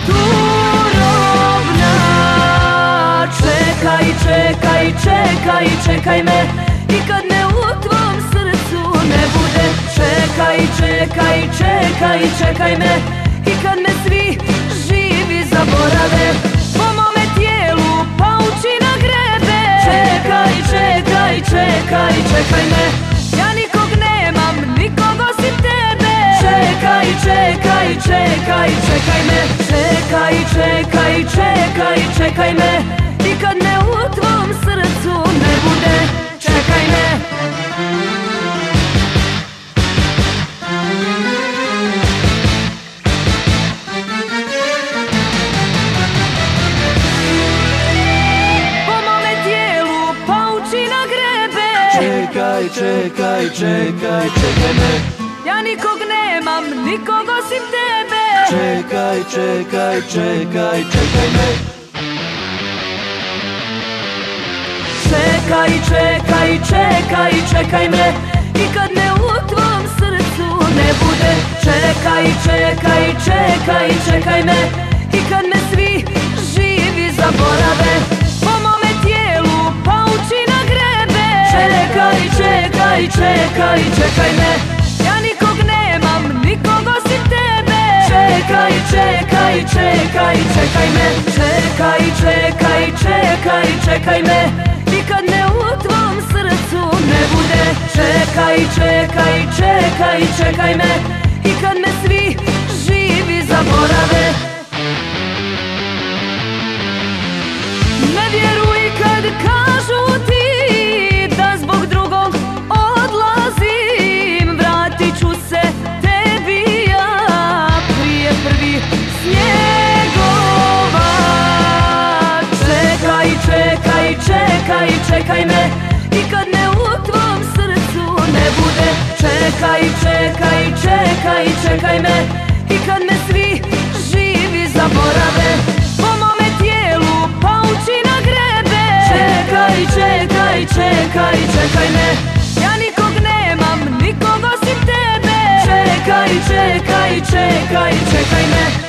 turobna. Čekaj, čekaj, čekaj, čekaj me, i kad me u tvom srcu ne bude. Čekaj, čekaj, čekaj, čekaj me, i kad me svi živi zaborave. Po mome tijelu paučina grebe. Čekaj, čekaj, čekaj, čekaj me, ja nikog nemam, nikog osim tebe. Čekaj, čekaj, čekaj, čekaj me. Čekaj, čekaj, čekaj, čekaj me, i kad me u tvom srcu ne bude. Čekaj me. Po mome tijelu paučina grebe. Čekaj, čekaj, čekaj, čekaj me, Ja nikog nemam, nikog osim tebe. čekaj, čekaj, čekaj, čekaj me. Čekaj, čekaj, čekaj, čekaj me, i kad me u tvom srcu ne bude. Čekaj, čekaj, čekaj, čekaj me, i kad me svi živi zaborave. Po mome tijelu paučina grebe. Čekaj, čekaj, čekaj, čekaj me, ja nikog nemam, nikog osim tebe. Čekaj, čekaj, čekaj, čekaj me. Čekaj, čekaj, čekaj, čekaj me, i kad me u tvom srcu ne bude. Čekaj, čekaj, čekaj, čekaj me, i kad me svi živi zaborave. Ne vjeruj kad kažu ti da zbog drugog odlazim. Vratit ću se tebi ja prije prvih snjegova. Čekaj, čekaj, čekaj, čekaj me, i kad me u tvom srcu ne bude. Čekaj, čekaj, čekaj, čekaj me, i kad me svi živi zaborave. Po mome tijelu paučina grebe. Čekaj, čekaj, čekaj, čekaj me, ja nikog nemam, nikog osim tebe. Čekaj, čekaj, čekaj, čekaj me.